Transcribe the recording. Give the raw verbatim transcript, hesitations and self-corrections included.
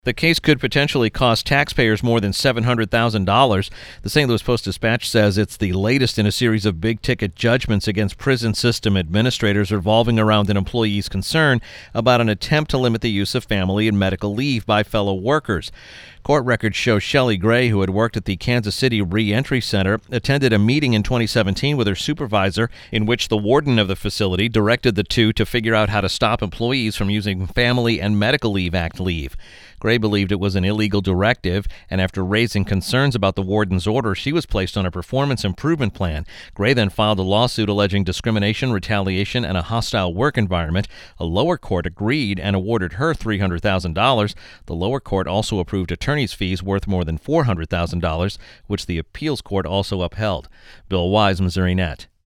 The case could potentially cost taxpayers more than seven hundred thousand dollars. The Saint Louis Post-Dispatch says it's the latest in a series of big-ticket judgments against prison system administrators revolving around an employee's concern about an attempt to limit the use of family and medical leave by fellow workers. Court records show Shelley Gray, who had worked at the Kansas City Reentry Center, attended a meeting in twenty seventeen with her supervisor in which the warden of the facility directed the two to figure out how to stop employees from using Family and Medical Leave Act leave. Gray believed it was an illegal directive, and after raising concerns about the warden's order, she was placed on a performance improvement plan. Gray then filed a lawsuit alleging discrimination, retaliation, and a hostile work environment. A lower court agreed and awarded her three hundred thousand dollars. The lower court also approved attorney's fees worth more than four hundred thousand dollars, which the appeals court also upheld. Bill Wise, Missouri Net.